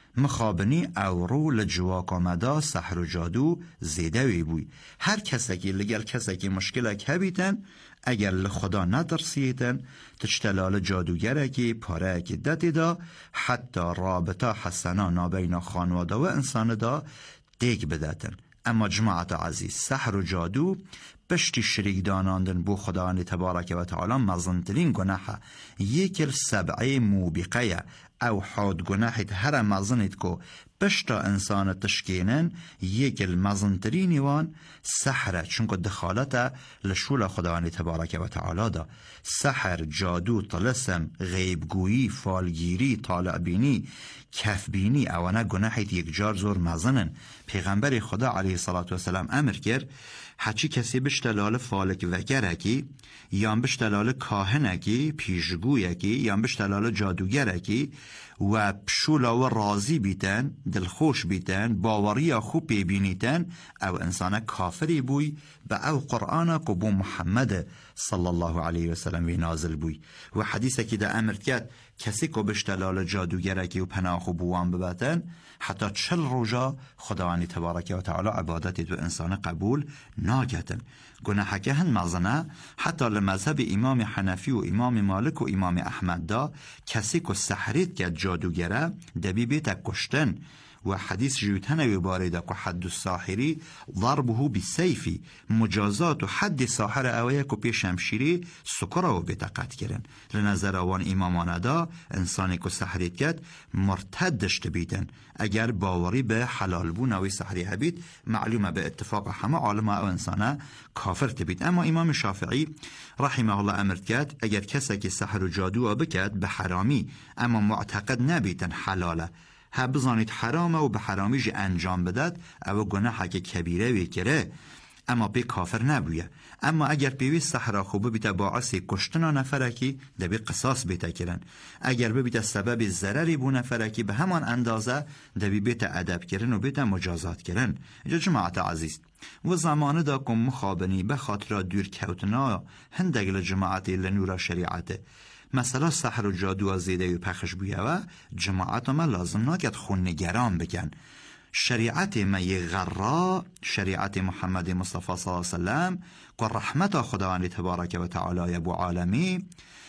مخابنی او رو لجواک آمده سحر و جادو زیده وی بوی هر کسکی لگل کسکی مشکلک هبیتن اگر لخدا ندرسیتن تشتلال جادوگرکی پارهکی دتی دا حتی رابطه حسنا نابین خانواده و انسان دا دیگ بدتن اما جماعت عزیز سحر و جادو پشتی شریک داناندن بو خداوند تبارک و تعالی مزنترین گناحه یکل سبعه موبقه او حاد گناحت هر مزنید که پشتا انسان تشکینن یکل مزنترینی وان سحره چونکه دخالته لشول خداوند تبارک و تعالی دا سحر جادو طلسم غیبگویی فالگیری طالعبینی کفبینی اوانه گناحت یک جار زور مزنن پیغمبر خدا علیه الصلاة والسلام امر کرد هچی کسی بشتلال فالک وگرکی یا بشتلال کاهنکی پیشگویکی یا بشتلال جادوگرکی و پشولا و راضی بیتن دلخوش بیتن باوری خوب ببینیتن او انسان کافری بوی به او قرآن قبو محمد صلی الله علیه و سلم وی نازل بوی و حدیثه که ده امر کرد کسی که بشتلال جادوگرکی و پناه بوان ببتن حتی 40 روزا خداوند تبارک و تعالی عبادت دو انسان قبول ناگتن گناه که هن مزنه حتی لمذهب امام حنفی و امام مالک و امام احمد دا کسی که سحرید که جادوگره دبی بیت کشتن و حدیث جوتنوی بارده که حد الساحری ضربه بالسیفی مجازات و حد ساحر اویه که پیش شمشیری سکره و بتقت کرن لنظر آوان امامان دا انسانی که سحرید کرد مرتد داشته بیدن اگر باوری به حلال بو نوی سحری هبید معلومه به اتفاق همه عالمه او انسانه کافر تبید اما امام شافعی رحمه الله امر کرد اگر کسی که سحر و جادو بکد به حرامی اما معتقد نبیتن حلاله ها بزانید حرامه و به حرامیش انجام بدد او گناه که کبیره وی کره اما به کافر نبویه اما اگر پیوی سحرا خوبه بیتا باعثی کشتنا نفرکی دبی قصاص بیتا کرن اگر بیتا سبب ضرری بو نفرکی به همان اندازه دبی بیتا ادب کرن و بیتا مجازات کرن اینجا جماعت عزیز و زمانه دا کم مخابنی به خاطر دور کوتنا هندگل جماعتی لنورا شریعته مثلا سحر و جادو زیده و پخش بویه و جماعت ما لازم ناکد خون نگران بکن شریعت می غرا شریعت محمد مصطفی صلی الله علیه وسلم که رحمت خداوند تبارک و تعالی ابو عالمی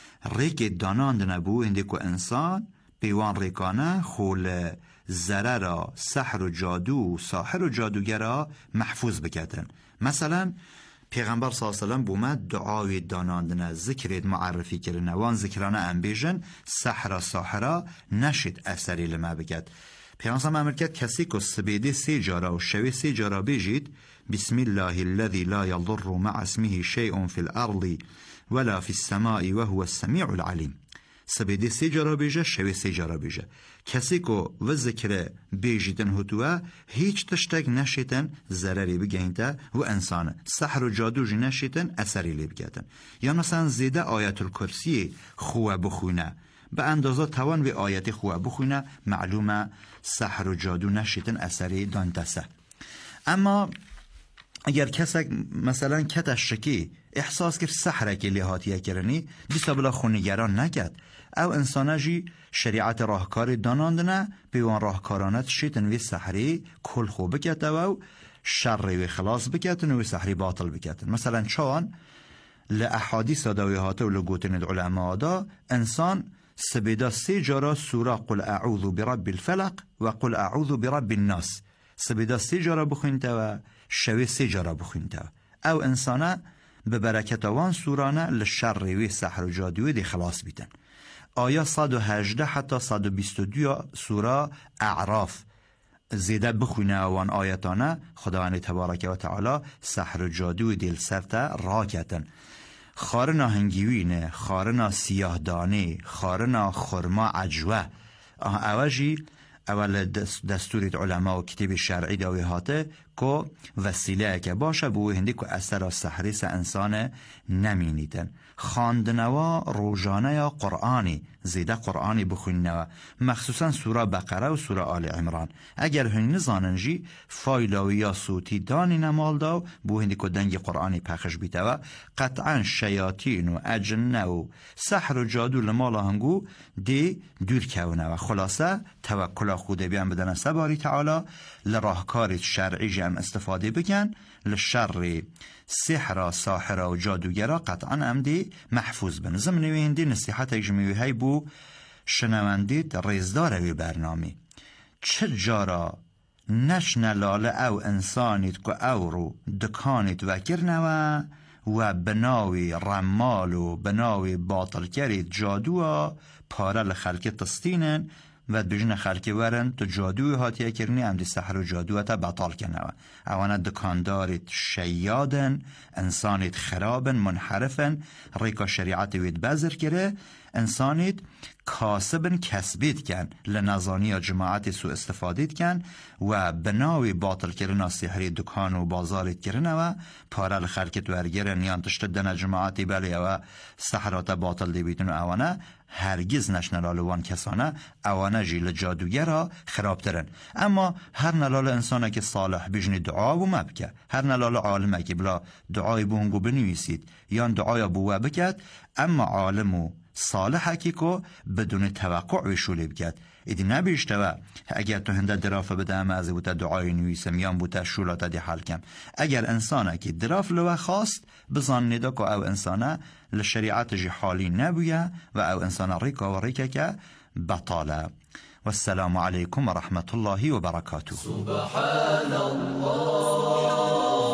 ریک داناند نبو هندی که انسان پیوان ریکانه خول ضرر سحر و جادو ساحر و جادوگرا محفوظ بکتن مثلا پیغمبر صلی الله علیه و سلم بومد دعاوی داناندنه ذکرید معرفی کرنه وان ذکرانه انبیجن سحر ساحرا نشید اثری لما بکد پیغمبر امر کرد کسی که سبیده 3 جارا و شوی 3 جارا بجید بسم الله الذي لا يضر مع اسمه شيء في الارض ولا في السماء وهو السميع العليم سبیده 3 جارا بیجه شوی 3 جارا بیجه کسی که و ذکر بیجیدن هتوه هیچ تشتگ نشیدن ضرری بگینده و انسان سحر و جادو جی نشیدن اثری لی بگیدن یا مثلا زیده آیت الکرسی خواه بخونه به اندازه توان و آیت خواه بخونه معلومه سحر و جادو نشیتن اثری دانتسه. اما اگر کسی مثلا کتش شکی احساس کرد سحره که لحاتیه کرنی دیسا بلا خونیگران نکد او انسانه جی شریعت راهکاری داناندنه پیوان راهکارانت شیطن وی سحری کل خوب بکته و شر وی خلاص بکتن و سحری باطل بکتن. مثلا چون لأحادیث داویهاته و لگوتن العلماء دا انسان سبیدا 3 جارا سوره قل اعوذ برب الفلق و قل اعوذ برب الناس سبیدا 3 جارا بخوینته و شوی 3 جارا بخوینته او انسانه به برکت وان سورانه لشر وی سحر و جادوی دی خلاص بیتن. آیا 118 حتی 122 سوره اعراف زیده بخونه وان آیتانه خداوند تبارک و تعالی سحر و جادوی دل سرته راکتن. خارنا هنگیوینه، خارنا سیاهدانه، خارنا خرما عجوه اوجی اول دستوریت علماء و کتاب شرعی داوی هاته که وسیله که باشه بوی هندی که اثر سحری سه انسان نمینیدن. خواندنوا روزانه یا قرآنی زیده قرآنی بخوننوا مخصوصا سوره بقره و سوره آل عمران. اگر هنی نزاننجی فایلاوی یا صوتی دانی نمال داو بو هندی که دنگ قرآنی پخش بیته و قطعا شیاطین و اجنه و سحر و جادو لمالا هنگو دی دور کونه و خلاصه توکل خود بیان بدن سباری تعالی لراهکار شرعی جمع استفاده بکن لشر سحر ساحر و جادوگرا قطعا امدی محفوظ بن. ضمن ویندی نصیحت اجمیوی های بو شنوندید ریزدار وی برنامه چه جارا نشن لاله او انسانید که او رو دکانید وکرنوا و بناوی رمال و بناوی باطل کرید جادوها پاره لخلک تستینن و بجن خلکی ورن تو جادوی هاتیه کرنی امدی سحر و جادوی تا بطال کنوا. اوانا دکاندارید شیادن انسانید خرابن منحرفن ریکا شریعت وید بزر کره انسانید کاسبن کسبید کن لنظانی یا جماعت سو استفادید کن و بناوی باطل کرنا سحری دکان و بازارید کرنه و پاره لخلکت ورگرن یا تشتدن جماعتی بلی و سحرات باطل دی بیتن و اوانا هرگز نشنلالوان کسانه اوانه جیل جادوگر را خرابترن. اما هر نلال انسانه که صالح بجنی دعا و مبکه هر نلال عالمه که بلا دعای بونگو بنویسید یا دعای بوه بکد اما عالم و صالحه که بدون توقع وشولی بکد ایدی نبیشته و اگر تو هنده درافه بده همه از بوده دعای نویسم یا بوده شولاته دی حل کم. اگر انسانه که دراف لوه خواست بزان نده که او انسانه لشریعت جی حالی نبویه و او انسانه ریکا و ریکه که بطاله. والسلام علیکم و رحمت الله و برکاته. سبحان الله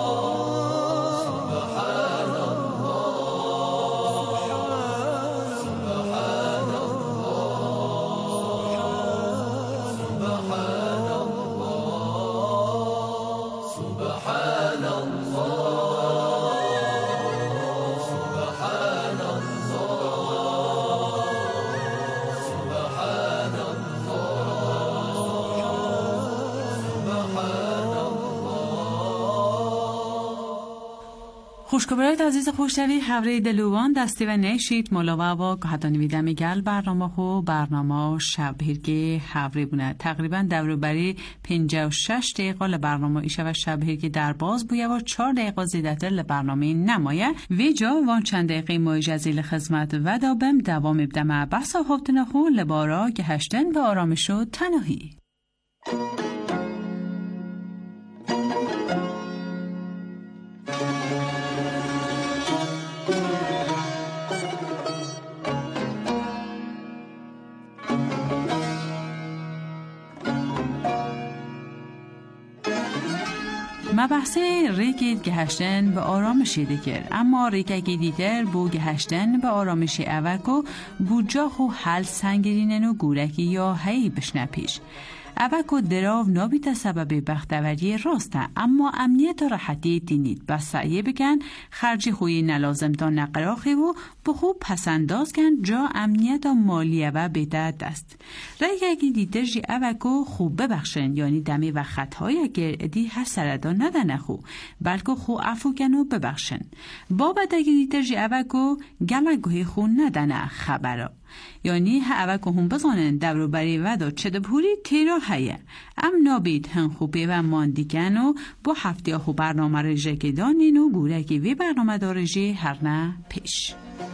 خوشکبرایت عزیز خوشتوی حوره دلوان دستی و نشید ملاوا و گهدانی ویده میگل برنامه شب هرگی حوره بونه تقریبا دوروبری 56 دقیقه لبرنامه ایشه و شب هرگی در باز بویه و 4 دقیقه زیدتر لبرنامه نمایه ویجا وان چند دقیقه مایجزی لخدمت و دابم دوام ابدمه بحثا هفتنخو لبارا گهشتن به آرامشو تنهی. مبحثه ریکید گهشتن به آرامشی دکر اما ریکه دیتر بو گهشتن به آرامشی اوکو بوجا خو حل سنگرینن و گورکی یا هی بشنه پیش اوکو دراو نابیت سبب بختوری راسته اما امنیت و راحتی دینید بس سعیه بکن خرجی خوی نلازم تا نقراخی و بخوب پسنداز کن جا امنیت و مالیه و بیده دست رای اگه دیتر جی اوکو خوب ببخشن یعنی دمی و خطهای گردی حسردان ندن خو بلکه خو عفو کن و ببخشن بابت اگه دیتر جی اوکو گلگوی خو ندن خبرا یعنی اوه که هم بزانن دبروبری ودا چه دبوری تیرا هیه ام نابید هن خوبه و ماندیکن و با هفته خو برنامه رجه که دانین و گوره که وی برنامه دارجه هر نه پیش.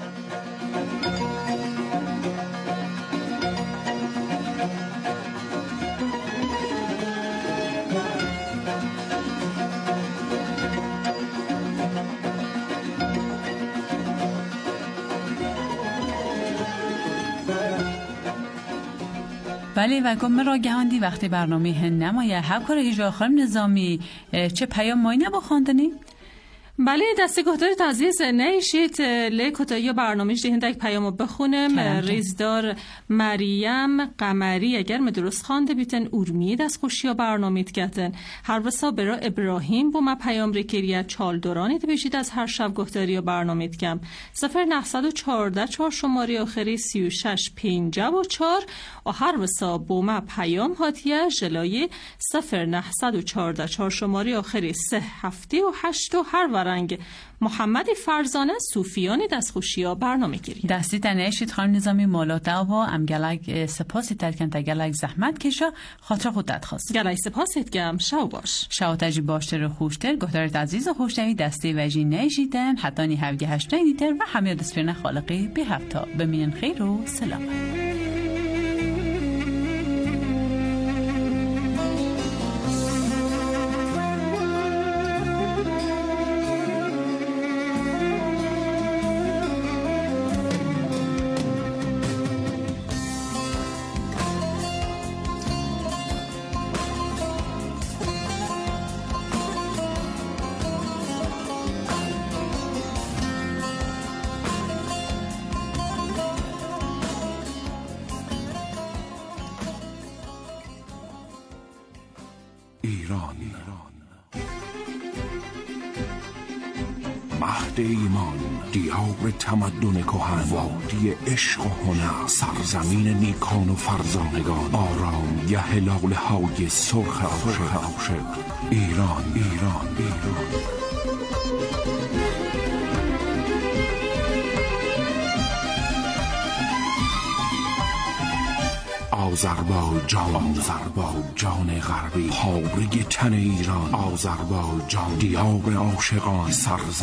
بله و کم را گهاندی وقتی برنامه هن نمایه همکار اجرا خانم نظامی چه پیام ماینه با خواندنی؟ بله دسته گهدار تعزیز نیشید لیکوتا یا برنامه جهنده یک پیامو بخونم. ریزدار مریم قمری اگر درست خوانده بیتن اورمی دست خوشی یا برنامه کتن هر وسا برا ابراهیم با ما پیام رکریت چال دورانی بشید از هر شب گهداری یا برنامه کم 0914 4 شماره آخری 3654 و هر وسا با ما پیام هاتیه جلای 0914 4 شماره آخری 378 و هر رنگ محمد فرزانه صوفیانی دستخوشی برنامه گیری دستی تنهشید خانم نظامی مالاتا و ام گلگ سپاسی ترکن تا گلگ زحمت کشا خاطر خود دادخواست گلگ سپاسیت گم شو باش شو تجی باشتر خوشتر گهدارت عزیز و خوشتوی دستی وجی نیشیدن حتی نی هفگه هشتن دیتر و همه دسپرن خالقی به هفتا بمینن خیر و سلام. ایران مهد ایمان دیار تمدن کهن وادی عشق و هنر سرزمین نیکان و فرزانگان آرام گه لاله های سرخ عاشق ایران ایران ایران آذربایجان غربی پابرگ تن ایران آذربایجان دیار عاشقان